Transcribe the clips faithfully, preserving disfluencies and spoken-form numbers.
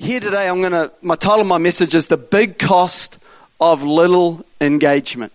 here today, I'm going to, my title of my message is The Big Cost of Little Engagement.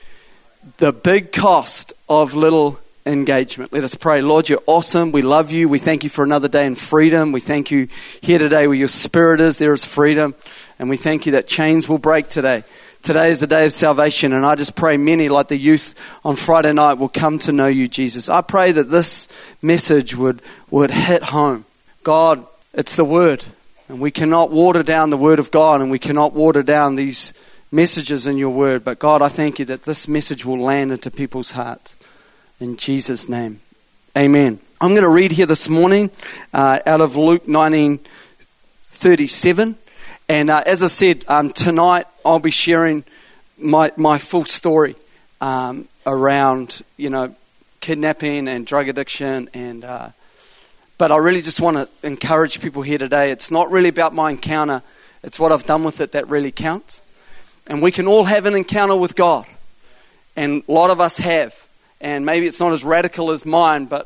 The big cost of little engagement. Let us pray. Lord, you're awesome. We love you. We thank you for another day in freedom. We thank you here today where your spirit is, there is freedom. And we thank you that chains will break today. Today is the day of salvation, and I just pray many, like the youth on Friday night, will come to know you, Jesus. I pray that this message would, would hit home. God, it's the Word, and we cannot water down the Word of God, and we cannot water down these messages in your Word. But God, I thank you that this message will land into people's hearts. In Jesus' name, amen. I'm going to read here this morning uh, out of Luke nineteen thirty-seven. And uh, as I said, um, tonight I'll be sharing my my full story um, around, you know, kidnapping and drug addiction. And uh, but I really just want to encourage people here today. It's not really about my encounter. It's what I've done with it that really counts. And we can all have an encounter with God. And a lot of us have. And maybe it's not as radical as mine, but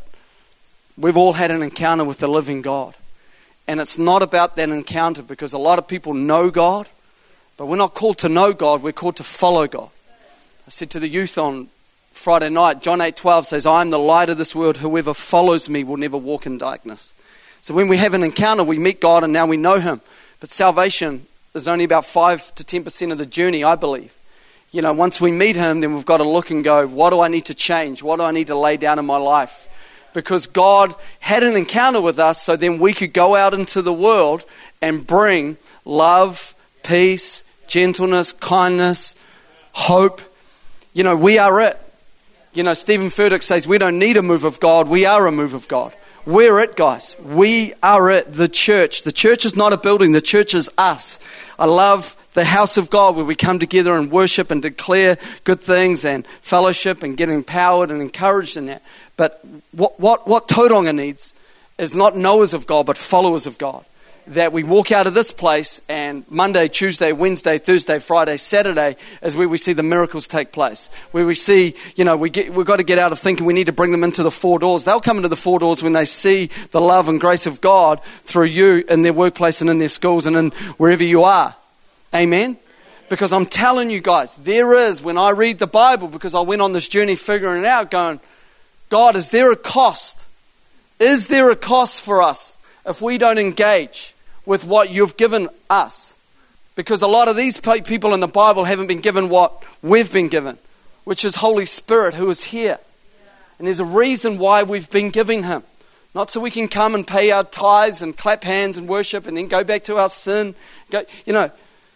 we've all had an encounter with the living God. And it's not about that encounter, because a lot of people know God, but we're not called to know God, we're called to follow God. I said to the youth on Friday night, John eight twelve says, I am the light of this world. Whoever follows me will never walk in darkness. So when we have an encounter, we meet God and now we know him. But salvation is only about five to ten percent of the journey, I believe. You know, once we meet him, then we've got to look and go, what do I need to change? What do I need to lay down in my life? Because God had an encounter with us, so then we could go out into the world and bring love, peace, gentleness, kindness, hope. You know, we are it. You know, Stephen Furtick says we don't need a move of God, we are a move of God. We're it, guys. We are it, the church. The church is not a building, the church is us. I love the house of God where we come together and worship and declare good things and fellowship and get empowered and encouraged in that. But what what what Tauranga needs is not knowers of God, but followers of God. That we walk out of this place and Monday, Tuesday, Wednesday, Thursday, Friday, Saturday is where we see the miracles take place. Where we see, you know, we get, we've got to get out of thinking we need to bring them into the four doors. They'll come into the four doors when they see the love and grace of God through you in their workplace and in their schools and in wherever you are. Amen? Because I'm telling you guys, there is, when I read the Bible, because I went on this journey figuring it out, going, God, is there a cost? Is there a cost for us if we don't engage with what you've given us? Because a lot of these people in the Bible haven't been given what we've been given, which is Holy Spirit who is here. And there's a reason why we've been giving him. Not so we can come and pay our tithes and clap hands and worship and then go back to our sin. Go, you know,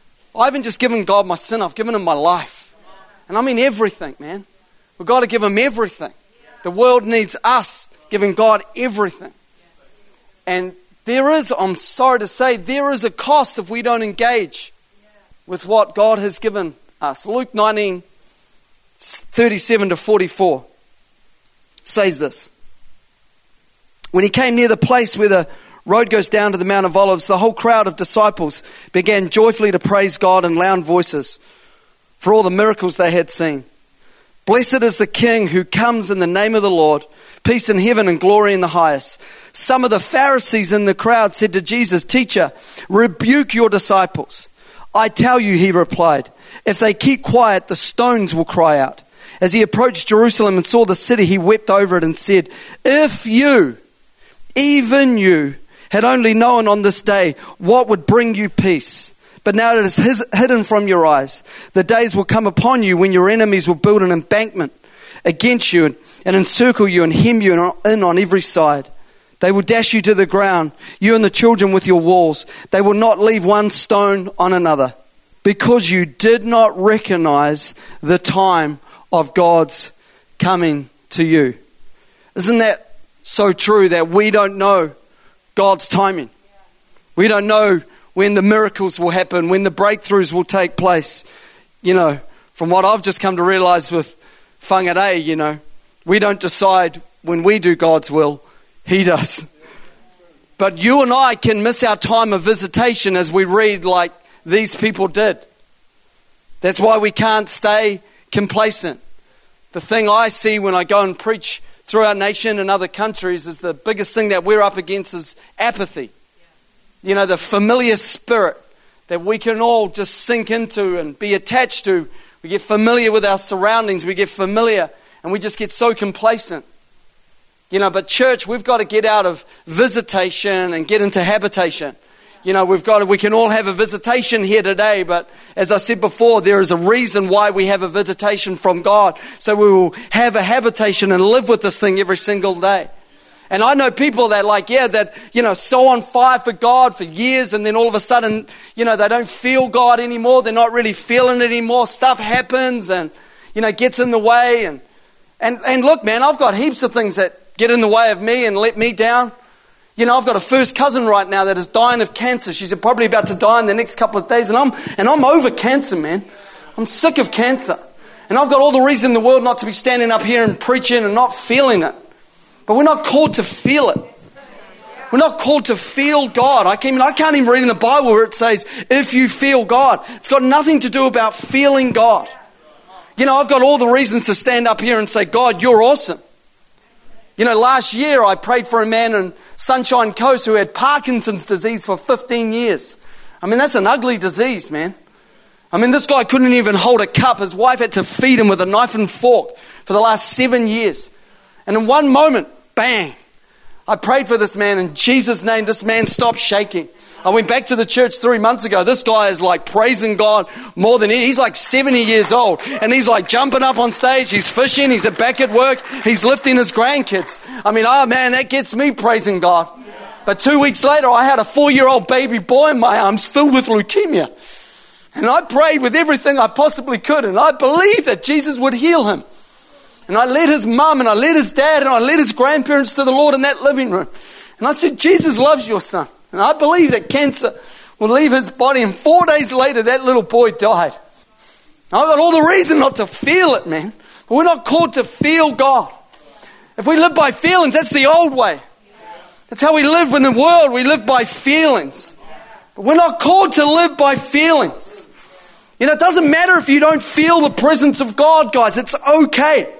I haven't just given God my sin, I've given him my life. And I mean everything, man. We've got to give him everything. The world needs us giving God everything. And there is, I'm sorry to say, there is a cost if we don't engage with what God has given us. Luke nineteen thirty-seven to forty-four says this. When he came near the place where the road goes down to the Mount of Olives, the whole crowd of disciples began joyfully to praise God in loud voices for all the miracles they had seen. Blessed is the King who comes in the name of the Lord, peace in heaven and glory in the highest. Some of the Pharisees in the crowd said to Jesus, Teacher, rebuke your disciples. I tell you, he replied, if they keep quiet, the stones will cry out. As he approached Jerusalem and saw the city, he wept over it and said, if you, even you, had only known on this day what would bring you peace. But now it is his, hidden from your eyes. The days will come upon you when your enemies will build an embankment against you and, and encircle you and hem you in on every side. They will dash you to the ground, you and the children with your walls. They will not leave one stone on another, because you did not recognize the time of God's coming to you. Isn't that so true that we don't know God's timing? We don't know when the miracles will happen, when the breakthroughs will take place. You know, from what I've just come to realize with whangarei, you know, we don't decide when we do God's will, he does. But you and I can miss our time of visitation as we read like these people did. That's why we can't stay complacent. The thing I see when I go and preach through our nation and other countries is the biggest thing that we're up against is apathy. you know, the familiar spirit that we can all just sink into and be attached to. We get familiar with our surroundings. We get familiar and we just get so complacent. You know, but church, we've got to get out of visitation and get into habitation. You know, we've got to, we can all have a visitation here today, but as I said before, there is a reason why we have a visitation from God. So we will have a habitation and live with this thing every single day. And I know people that like, yeah, that, you know, so on fire for God for years, and then all of a sudden, you know, they don't feel God anymore. They're not really feeling it anymore. Stuff happens and, you know, gets in the way. And, and, and look, man, I've got heaps of things that get in the way of me and let me down. You know, I've got a first cousin right now that is dying of cancer. She's probably about to die in the next couple of days. And I'm, and I'm over cancer, man. I'm sick of cancer. And I've got all the reason in the world not to be standing up here and preaching and not feeling it. But we're not called to feel it. We're not called to feel God. I can't, I can't even read in the Bible where it says, if you feel God. It's got nothing to do about feeling God. You know, I've got all the reasons to stand up here and say, God, you're awesome. You know, last year I prayed for a man in Sunshine Coast who had Parkinson's disease for fifteen years. I mean, that's an ugly disease, man. I mean, this guy couldn't even hold a cup. His wife had to feed him with a knife and fork for the last seven years. And in one moment, bang, I prayed for this man in Jesus' name. This man stopped shaking. I went back to the church three months ago. This guy is like praising God more than he. He's like seventy years old. And he's like jumping up on stage. He's fishing. He's back at work. He's lifting his grandkids. I mean, oh man, that gets me praising God. But two weeks later, I had a four-year-old baby boy in my arms filled with leukemia. And I prayed with everything I possibly could. And I believed that Jesus would heal him. And I led his mum and I led his dad and I led his grandparents to the Lord in that living room. And I said, Jesus loves your son. And I believe that cancer will leave his body. And four days later, that little boy died. I've got all the reason not to feel it, man. But we're not called to feel God. If we live by feelings, that's the old way. That's how we live in the world. We live by feelings. But we're not called to live by feelings. You know, it doesn't matter if you don't feel the presence of God, guys. It's okay.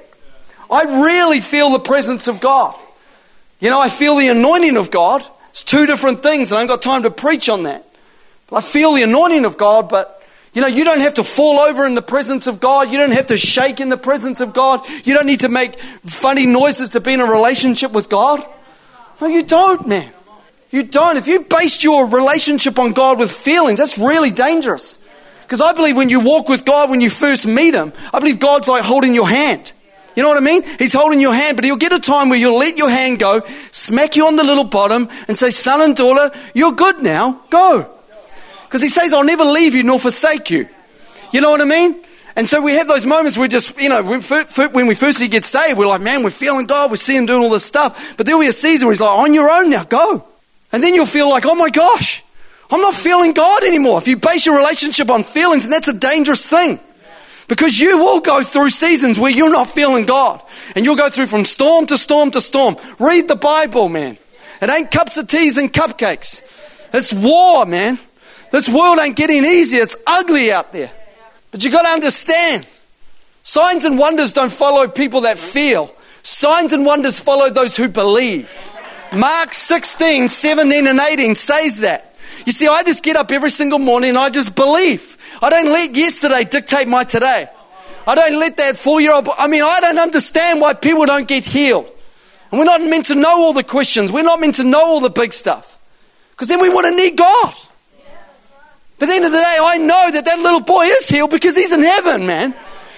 I really feel the presence of God. You know, I feel the anointing of God. It's two different things, and I haven't got time to preach on that. But I feel the anointing of God, but, you know, you don't have to fall over in the presence of God. You don't have to shake in the presence of God. You don't need to make funny noises to be in a relationship with God. No, you don't, man. You don't. If you based your relationship on God with feelings, that's really dangerous. Because I believe when you walk with God, when you first meet Him, I believe God's like holding your hand. You know what I mean? He's holding your hand, but He'll get a time where you'll let your hand go, smack you on the little bottom and say, son and daughter, you're good now, go. Because He says, I'll never leave you nor forsake you. You know what I mean? And so we have those moments where just, you know, when we firstly get saved, we're like, man, we're feeling God, we see Him doing all this stuff. But there'll be a season where He's like, on your own now, go. And then you'll feel like, oh my gosh, I'm not feeling God anymore. If you base your relationship on feelings, and that's a dangerous thing. Because you will go through seasons where you're not feeling God. And you'll go through from storm to storm to storm. Read the Bible, man. It ain't cups of teas and cupcakes. It's war, man. This world ain't getting easier. It's ugly out there. But you got to understand, signs and wonders don't follow people that feel. Signs and wonders follow those who believe. Mark sixteen, seventeen and eighteen says that. You see, I just get up every single morning and I just believe. I don't let yesterday dictate my today. I don't let that four-year-old... I mean, I don't understand why people don't get healed. And we're not meant to know all the questions. We're not meant to know all the big stuff. Because then we want to need God. But at the end of the day, I know that that little boy is healed because he's in heaven, man.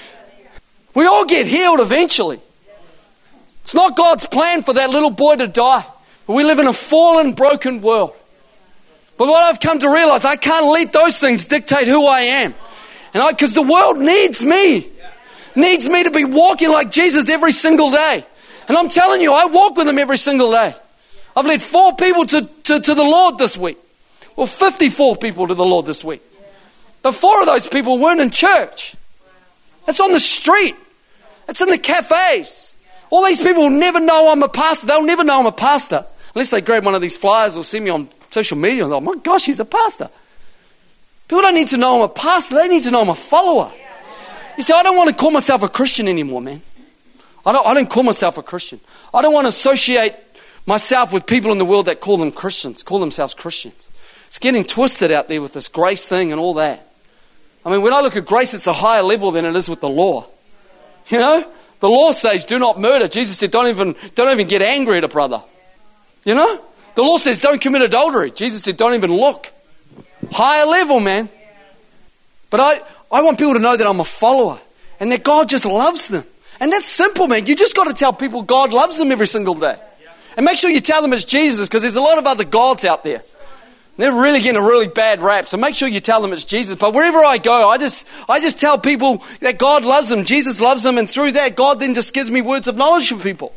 We all get healed eventually. It's not God's plan for that little boy to die. But we live in a fallen, broken world. But what I've come to realize, I can't let those things dictate who I am. And I, because the world needs me. Needs me to be walking like Jesus every single day. And I'm telling you, I walk with Him every single day. I've led four people to, to, to the Lord this week. Well, fifty-four people to the Lord this week. But four of those people weren't in church. It's on the street. It's in the cafes. All these people will never know I'm a pastor. They'll never know I'm a pastor. Unless they grab one of these flyers or see me on social media and they're like, my gosh, he's a pastor. People don't need to know I'm a pastor. They need to know I'm a follower. You see, I don't want to call myself a Christian anymore, man. I don't, I don't call myself a Christian. I don't want to associate myself with people in the world that call them Christians, call themselves Christians. It's getting twisted out there with this grace thing and all that. I mean, when I look at grace, it's a higher level than it is with the law. You know? The law says, do not murder. Jesus said, don't even, don't even get angry at a brother. You know? The law says, don't commit adultery. Jesus said, don't even look. Higher level, man. But I, I want people to know that I'm a follower and that God just loves them. And that's simple, man. You just got to tell people God loves them every single day. And make sure you tell them it's Jesus, because there's a lot of other gods out there. They're really getting a really bad rap. So make sure you tell them it's Jesus. But wherever I go, I just I just tell people that God loves them. Jesus loves them. And through that, God then just gives me words of knowledge for people.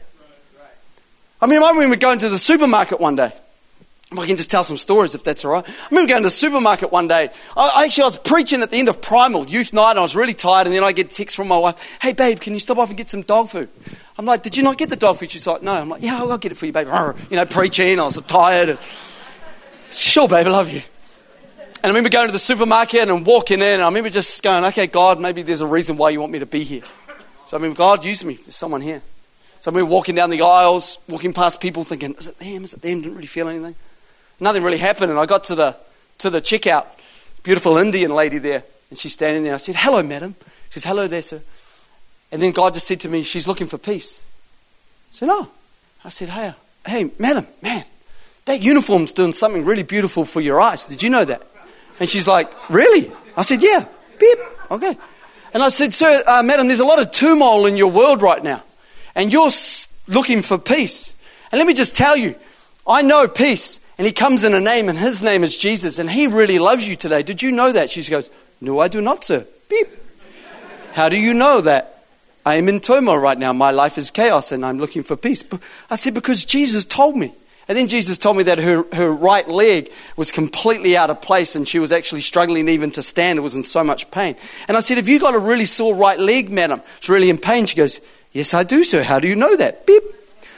I mean, I remember going to the supermarket one day. If I can just tell some stories, if that's all right. I remember going to the supermarket one day. I, I actually, I was preaching at the end of Primal, youth night, and I was really tired. And then I get a text from my wife, hey, babe, can you stop off and get some dog food? I'm like, did you not get the dog food? She's like, no. I'm like, yeah, I'll get it for you, babe. You know, preaching. I was tired. And, sure, babe, I love you. And I remember going to the supermarket and walking in. And I remember just going, okay, God, maybe there's a reason why you want me to be here. So I mean, God, use me. There's someone here. So I remember walking down the aisles, walking past people thinking, is it them? Is it them? Didn't really feel anything. Nothing really happened. And I got to the to the checkout. Beautiful Indian lady there. And she's standing there. I said, hello, madam. She says, hello there, sir. And then God just said to me, she's looking for peace. I said, oh. I said, hey, hey, madam, man, that uniform's doing something really beautiful for your eyes. Did you know that? And she's like, really? I said, yeah. Beep. Okay. And I said, sir, uh, madam, there's a lot of turmoil in your world right now. And you're looking for peace. And let me just tell you, I know peace. And he comes in a name, and his name is Jesus. And he really loves you today. Did you know that? She goes, no, I do not, sir. Beep. How do you know that? I am in turmoil right now. My life is chaos, and I'm looking for peace. I said, because Jesus told me. And then Jesus told me that her, her right leg was completely out of place, and she was actually struggling even to stand. It was in so much pain. And I said, have you got a really sore right leg, madam? It's really in pain. She goes, yes, I do, sir. How do you know that? Beep.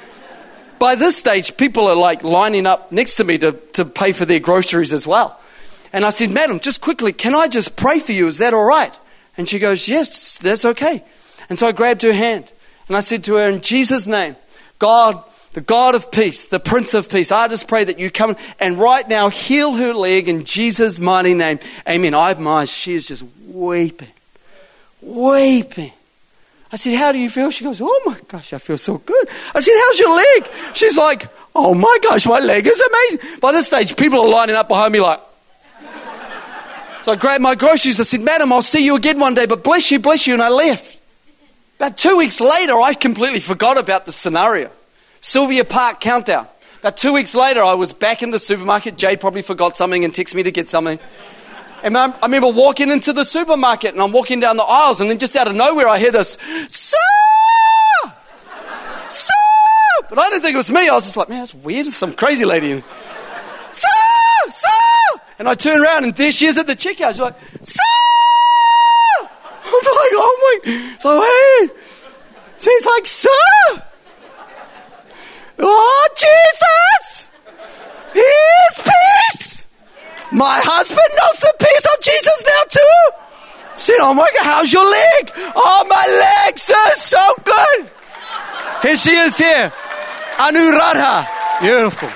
By this stage, people are like lining up next to me to, to pay for their groceries as well. And I said, madam, just quickly, can I just pray for you? Is that all right? And she goes, yes, that's okay. And so I grabbed her hand and I said to her, in Jesus' name, God, the God of peace, the Prince of Peace, I just pray that you come and right now heal her leg in Jesus' mighty name. Amen. I have my eyes. She is just weeping, weeping. I said, how do you feel? She goes, oh my gosh, I feel so good. I said, how's your leg? She's like, oh my gosh, my leg is amazing. By this stage, people are lining up behind me like. So I grabbed my groceries. I said, madam, I'll see you again one day, but bless you, bless you. And I left. About two weeks later, I completely forgot about the scenario. Sylvia Park countdown. About two weeks later, I was back in the supermarket. Jade probably forgot something and texted me to get something. And I remember walking into the supermarket and I'm walking down the aisles and then just out of nowhere I hear this, sir! Sir! But I didn't think it was me. I was just like, man, that's weird. There's some crazy lady in. Sir! Sir! And I turn around and there she is at the checkout. She's like, sir! I'm like, oh my. So, hey. She's like, sir! Oh, Jesus! Here's peace! My husband knows the peace of Jesus now too. Said, oh my God, how's your leg? Oh, my legs are so good. Here she is here. Anuradha. Beautiful.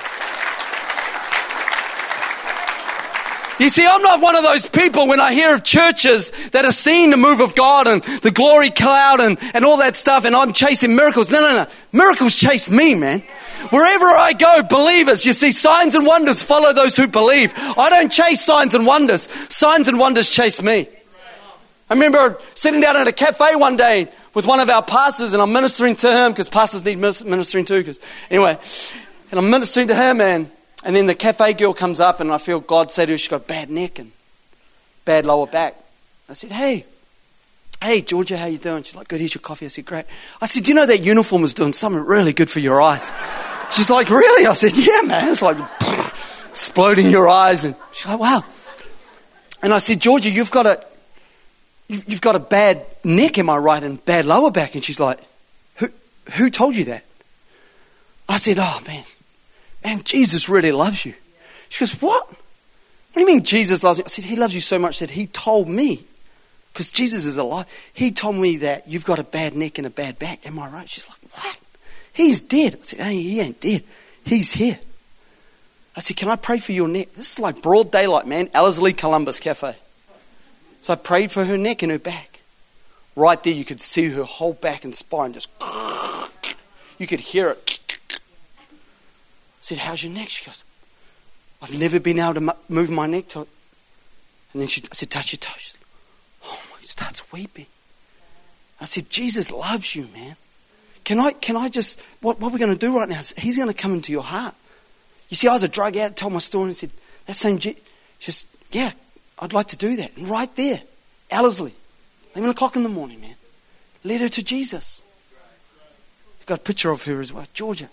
You see, I'm not one of those people when I hear of churches that are seeing the move of God and the glory cloud and, and all that stuff and I'm chasing miracles. No, no, no. Miracles chase me, man. Wherever I go, believers, you see, signs and wonders follow those who believe. I don't chase signs and wonders. Signs and wonders chase me. I remember sitting down at a cafe one day with one of our pastors and I'm ministering to him because pastors need ministering too. Cause, anyway, and I'm ministering to him and, and then the cafe girl comes up and I feel God say to her, she's got a bad neck and bad lower back. I said, hey, hey, Georgia, how you doing? She's like, good, here's your coffee. I said, great. I said, do you know that uniform is doing something really good for your eyes? She's like, really? I said, yeah, man. It's like exploding your eyes. And she's like, wow. And I said, Georgia, you've got a, you've got a bad neck, am I right? And bad lower back. And she's like, who, who told you that? I said, oh, man, man, Jesus really loves you. She goes, what? What do you mean Jesus loves you? I said, he loves you so much that he told me, because Jesus is alive, he told me that you've got a bad neck and a bad back. Am I right? She's like, what? He's dead. I said, hey, he ain't dead. He's here. I said, can I pray for your neck? This is like broad daylight, man. Ellerslie Columbus Cafe. So I prayed for her neck and her back. Right there, you could see her whole back and spine just... You could hear it. I said, how's your neck? She goes, I've never been able to move my neck to it. And then she, I said, touch your toes. She said, oh, she starts weeping. I said, Jesus loves you, man. Can I Can I just, what, what we're going to do right now is he's going to come into your heart. You see, I was a drug addict, told my story and said, that same G, she says, yeah, I'd like to do that. And right there, Ellerslie, eleven o'clock in the morning, man. Led her to Jesus. Got a picture of her as well, Georgia.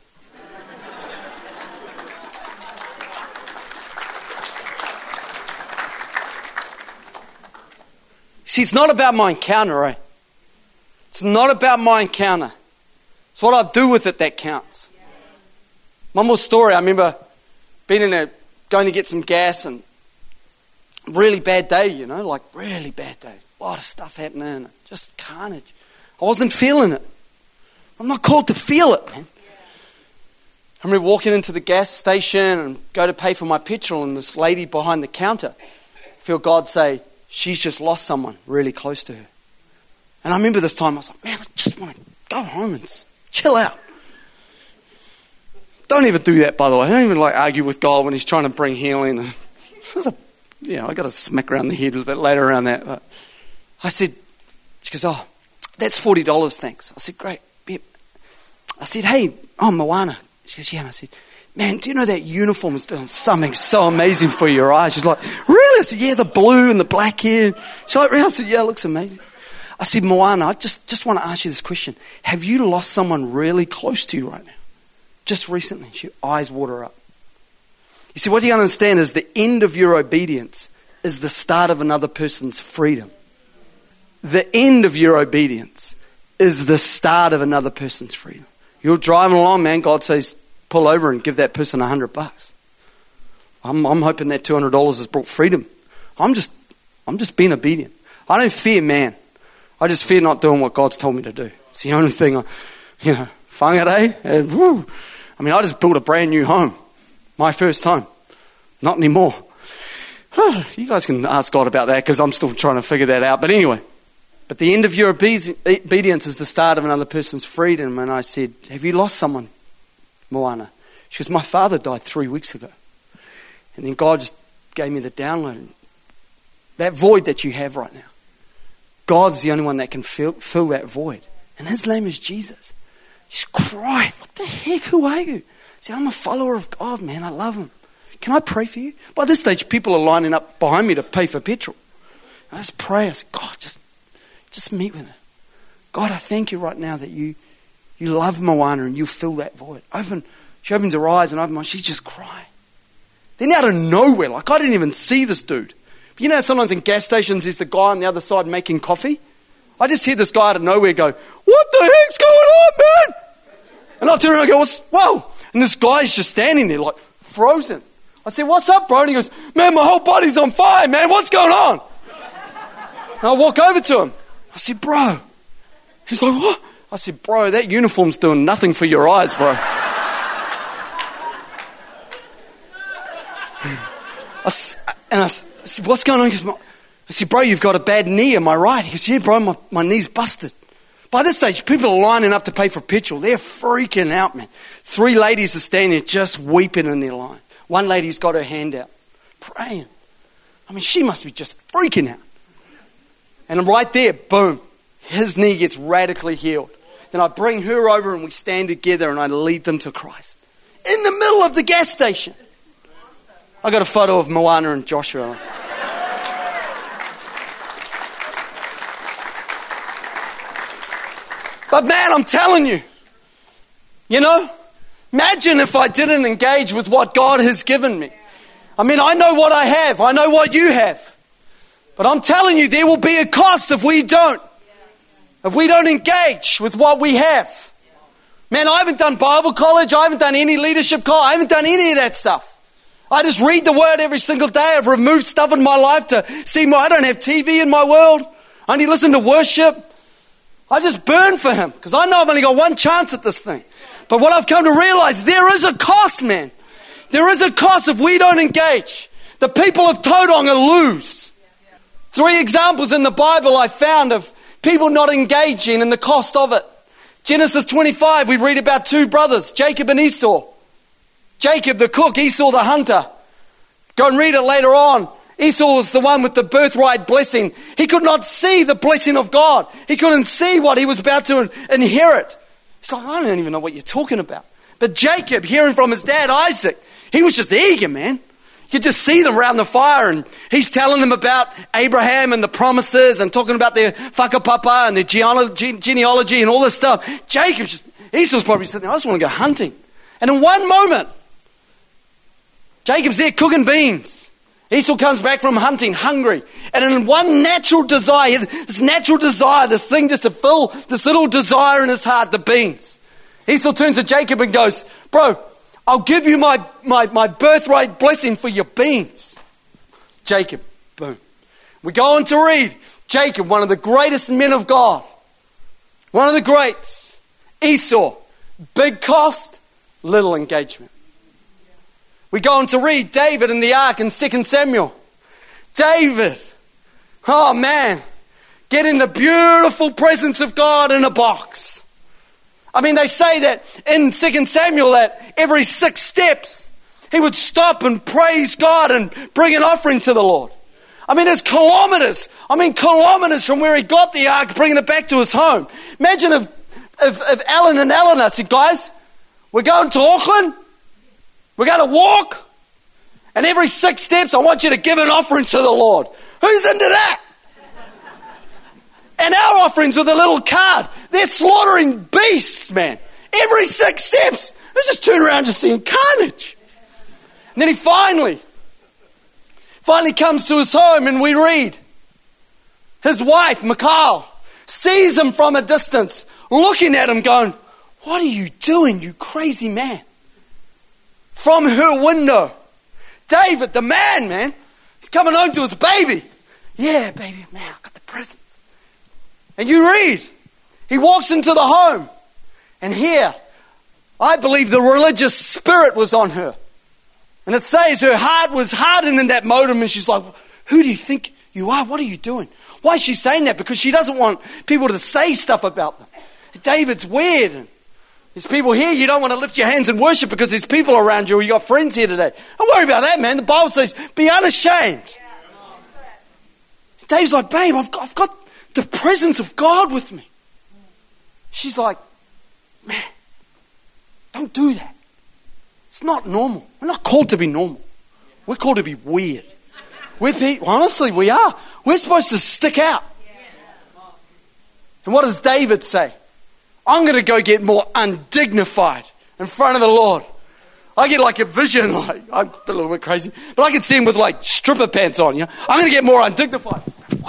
See, it's not about my encounter, right? It's not about my encounter. It's what I do with it that counts. One more story. I remember being in a, going to get some gas and really bad day, you know, like really bad day. A lot of stuff happening, just carnage. I wasn't feeling it. I'm not called to feel it, man. I remember walking into the gas station and go to pay for my petrol, and this lady behind the counter, I feel God say, she's just lost someone really close to her. And I remember this time I was like, man, I just want to go home and chill out. Don't even do that, by the way. I don't even like argue with God when he's trying to bring healing. And there's a, yeah, I got a smack around the head a bit later around that. But I said, she goes, oh, that's forty dollars, thanks. I said, great. I said, hey, oh, Moana. She goes, yeah. And I said, man, do you know that uniform is doing something so amazing for your eyes? She's like, really? I said, yeah, the blue and the black hair. She's like, really? I said, yeah, it looks amazing. I said, Moana, I just, just want to ask you this question. Have you lost someone really close to you right now? Just recently. She eyes water up. You see, what you understand is the end of your obedience is the start of another person's freedom. The end of your obedience is the start of another person's freedom. You're driving along, man. God says, pull over and give that person a hundred bucks. I'm, I'm hoping that two hundred dollars has brought freedom. I'm just, I'm just being obedient. I don't fear man. I just fear not doing what God's told me to do. It's the only thing I, you know, whangarei. And woo. I mean, I just built a brand new home. My first home. Not anymore. You guys can ask God about that because I'm still trying to figure that out. But anyway. But the end of your obedience is the start of another person's freedom. And I said, have you lost someone, Moana? She goes, my father died three weeks ago. And then God just gave me the download. That void that you have right now. God's the only one that can fill, fill that void. And his name is Jesus. She's crying, what the heck, who are you? I said, I'm a follower of God, man. I love him. Can I pray for you? By this stage, people are lining up behind me to pay for petrol. I just pray. I said, God, just... Just meet with her. God, I thank you right now that you you love Moana and you fill that void. Open, she opens her eyes and opens, she's just crying. Then out of nowhere, like I didn't even see this dude. But you know sometimes in gas stations there's the guy on the other side making coffee? I just hear this guy out of nowhere go, what the heck's going on, man? And I turn around and go, what's, whoa. And this guy's just standing there like frozen. I said, what's up, bro? And he goes, man, my whole body's on fire, man. What's going on? And I walk over to him. I said, bro. He's like, what? I said, bro, that uniform's doing nothing for your eyes, bro. I, and I said, what's going on? He goes, I said, bro, you've got a bad knee, am I right? He goes, yeah, bro, my, my knee's busted. By this stage, people are lining up to pay for petrol. They're freaking out, man. Three ladies are standing there just weeping in their line. One lady's got her hand out, praying. I mean, she must be just freaking out. And right there, boom, his knee gets radically healed. Then I bring her over and we stand together and I lead them to Christ. In the middle of the gas station. I got a photo of Moana and Joshua. But man, I'm telling you, you know, imagine if I didn't engage with what God has given me. I mean, I know what I have. I know what you have. But I'm telling you, there will be a cost if we don't. If we don't engage with what we have. Man, I haven't done Bible college. I haven't done any leadership college. I haven't done any of that stuff. I just read the word every single day. I've removed stuff in my life to see more. I don't have T V in my world. I only listen to worship. I just burn for him because I know I've only got one chance at this thing. But what I've come to realize, there is a cost, man. There is a cost if we don't engage. The people of Tauranga lose. Three examples in the Bible I found of people not engaging and the cost of it. Genesis twenty-five, we read about two brothers, Jacob and Esau. Jacob the cook, Esau the hunter. Go and read it later on. Esau was the one with the birthright blessing. He could not see the blessing of God. He couldn't see what he was about to inherit. He's like, I don't even know what you're talking about. But Jacob, hearing from his dad Isaac, he was just eager, man. You could just see them around the fire, and he's telling them about Abraham and the promises and talking about their whakapapa and their genealogy, genealogy and all this stuff. Jacob's just, Esau's probably sitting there, I just want to go hunting. And in one moment, Jacob's there cooking beans. Esau comes back from hunting, hungry. And in one natural desire, this natural desire, this thing just to fill this little desire in his heart, the beans. Esau turns to Jacob and goes, bro, I'll give you my, my, my birthright blessing for your beans. Jacob, boom. We go on to read Jacob, one of the greatest men of God. One of the greats. Esau, big cost, little engagement. We go on to read David in the ark in Second Samuel. David, oh man, getting the beautiful presence of God in a box. I mean, they say that in Second Samuel that every six steps he would stop and praise God and bring an offering to the Lord. I mean, it's kilometers. I mean, kilometers from where he got the ark, bringing it back to his home. Imagine if, if, if Alan and Eleanor said, guys, we're going to Auckland. We're going to walk. And every six steps, I want you to give an offering to the Lord. Who's into that? And our offerings with a little card. They're slaughtering beasts, man. Every six steps. They just turn around just seeing carnage. And then he finally, finally comes to his home, and we read. His wife, Michal, sees him from a distance, looking at him going, what are you doing, you crazy man? From her window. David, the man, man, he's coming home to his baby. Yeah, baby, man, I got the presents. And you read, he walks into the home, and here, I believe the religious spirit was on her. And it says her heart was hardened in that moment, and she's like, who do you think you are? What are you doing? Why is she saying that? Because she doesn't want people to say stuff about them. David's weird. And there's people here, you don't want to lift your hands and worship because there's people around you, or you got friends here today. Don't worry about that, man. The Bible says, be unashamed. Dave's like, babe, I've got, I've got the presence of God with me. She's like, man, don't do that. It's not normal. We're not called to be normal. We're called to be weird. We're people, honestly, we are. We're supposed to stick out. And what does David say? I'm going to go get more undignified in front of the Lord. I get like a vision, like I'm a little bit crazy, but I can see him with like stripper pants on. You know? I'm going to get more undignified.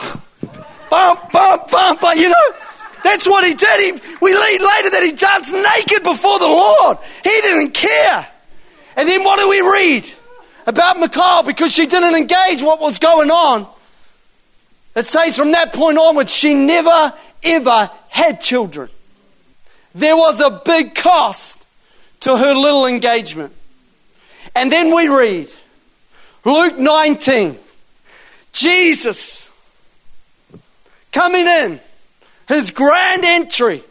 Bump, bump, bump, bump, you know. That's what he did. He, we read later that he danced naked before the Lord. He didn't care. And then what do we read about Michal? Because she didn't engage what was going on. It says from that point onwards, she never, ever had children. There was a big cost to her little engagement. And then we read Luke nineteen. Jesus coming in, his grand entry,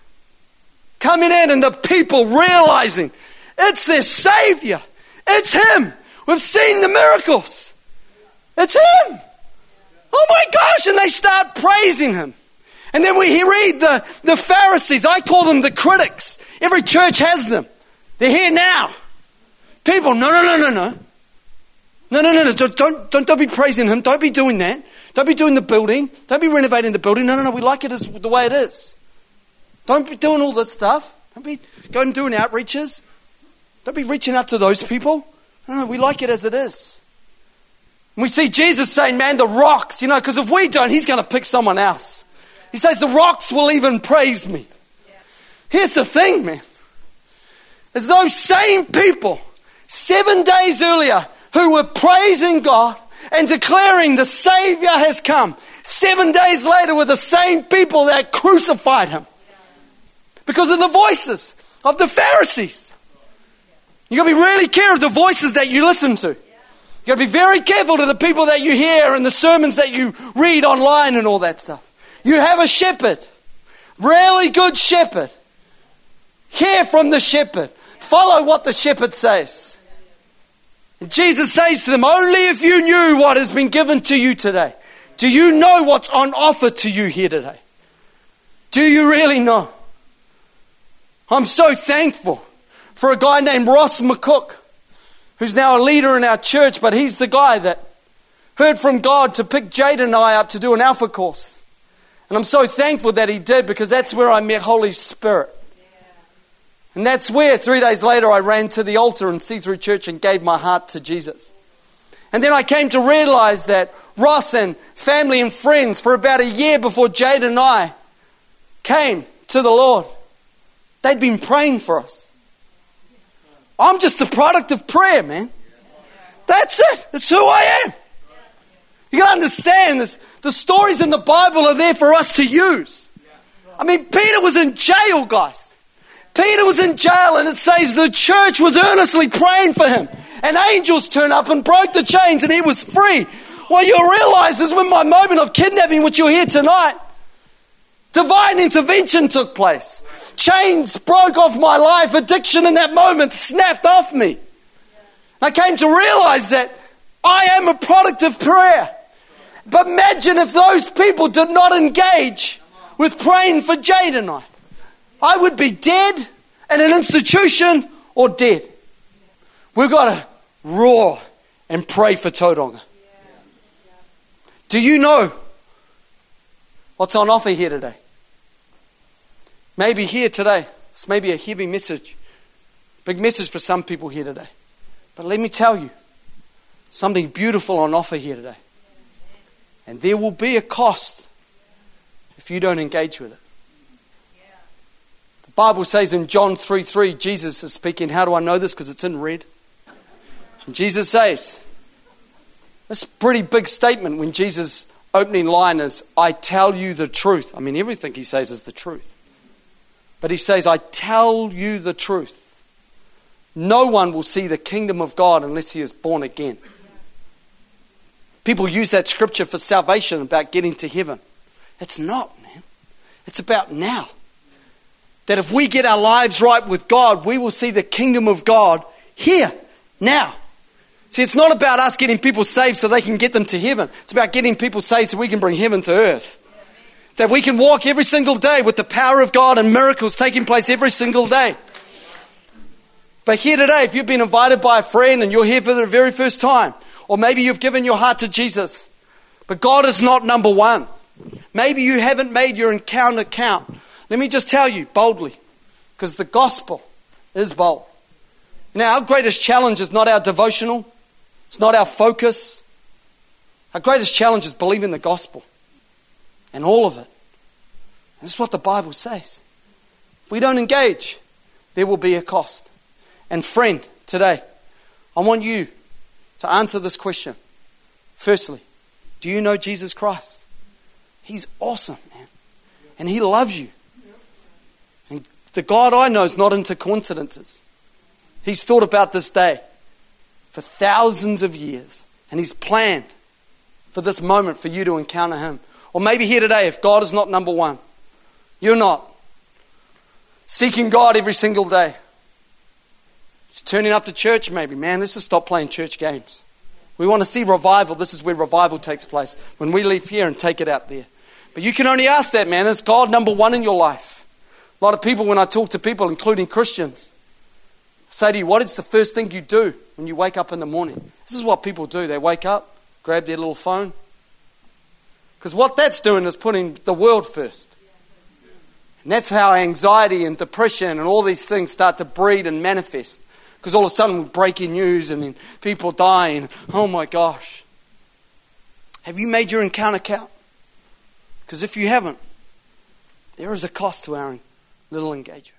coming in, and the people realizing it's their Savior. It's him. We've seen the miracles. It's him. Oh my gosh. And they start praising him. And then we read the, the Pharisees. I call them the critics. Every church has them. They're here now. People, no, no, no, no, no. No, no, no, no. Don't, don't, don't, don't be praising him. Don't be doing that. Don't be doing the building. Don't be renovating the building. No, no, no. We like it as the way it is. Don't be doing all this stuff. Don't be going and doing outreaches. Don't be reaching out to those people. No, no, we like it as it is. And we see Jesus saying, man, the rocks, you know, because if we don't, he's going to pick someone else. He says, the rocks will even praise me. Here's the thing, man. It's those same people, seven days earlier, who were praising God and declaring the Savior has come. Seven days later were the same people that crucified him. Because of the voices of the Pharisees. You've got to be really careful of the voices that you listen to. You've got to be very careful to the people that you hear and the sermons that you read online and all that stuff. You have a shepherd. Really good shepherd. Hear from the shepherd. Follow what the shepherd says. And Jesus says to them, only if you knew what has been given to you today. Do you know what's on offer to you here today? Do you really know? I'm so thankful for a guy named Ross McCook, who's now a leader in our church, but he's the guy that heard from God to pick Jade and I up to do an Alpha course. And I'm so thankful that he did, because that's where I met Holy Spirit. And that's where three days later I ran to the altar in See-Through Church and gave my heart to Jesus. And then I came to realize that Ross and family and friends, for about a year before Jade and I came to the Lord, they'd been praying for us. I'm just the product of prayer, man. That's it. That's who I am. You got to understand this. The stories in the Bible are there for us to use. I mean, Peter was in jail, guys. Peter was in jail, and it says the church was earnestly praying for him. And angels turned up and broke the chains, and he was free. What you'll realize is when my moment of kidnapping, which you'll hear tonight, divine intervention took place. Chains broke off my life. Addiction in that moment snapped off me. I came to realize that I am a product of prayer. But imagine if those people did not engage with praying for Jade and I. I would be dead in an institution or dead. We've got to roar and pray for Tauranga. Do you know what's on offer here today? Maybe here today, it's maybe a heavy message, big message for some people here today. But let me tell you, something beautiful on offer here today. And there will be a cost if you don't engage with it. The Bible says in John three three, Jesus is speaking. How do I know this? Because it's in red. And Jesus says, that's a pretty big statement when Jesus' opening line is, I tell you the truth. I mean, everything he says is the truth. But he says, I tell you the truth. No one will see the kingdom of God unless he is born again. People use that scripture for salvation, about getting to heaven. It's not, man. It's about now. That if we get our lives right with God, we will see the kingdom of God here, now. See, it's not about us getting people saved so they can get them to heaven. It's about getting people saved so we can bring heaven to earth. That we can walk every single day with the power of God and miracles taking place every single day. But here today, if you've been invited by a friend and you're here for the very first time, or maybe you've given your heart to Jesus, but God is not number one. Maybe you haven't made your encounter count. Let me just tell you boldly, because the gospel is bold. Now, our greatest challenge is not our devotional. It's not our focus. Our greatest challenge is believing the gospel and all of it. This is what the Bible says. If we don't engage, there will be a cost. And friend, today, I want you to answer this question. Firstly, do you know Jesus Christ? He's awesome, man. And he loves you. And the God I know is not into coincidences. He's thought about this day for thousands of years. And he's planned for this moment for you to encounter him. Or maybe here today, if God is not number one, you're not seeking God every single day. Just turning up to church maybe. Man, let's just stop playing church games. We want to see revival. This is where revival takes place. When we leave here and take it out there. But you can only ask that, man. Is God number one in your life? A lot of people, when I talk to people, including Christians, say to you, what is the first thing you do when you wake up in the morning? This is what people do. They wake up, grab their little phone. Because what that's doing is putting the world first. And that's how anxiety and depression and all these things start to breed and manifest. Because all of a sudden we're breaking news and then people dying. Oh my gosh. Have you made your encounter count? Because if you haven't, there is a cost to our little engagement.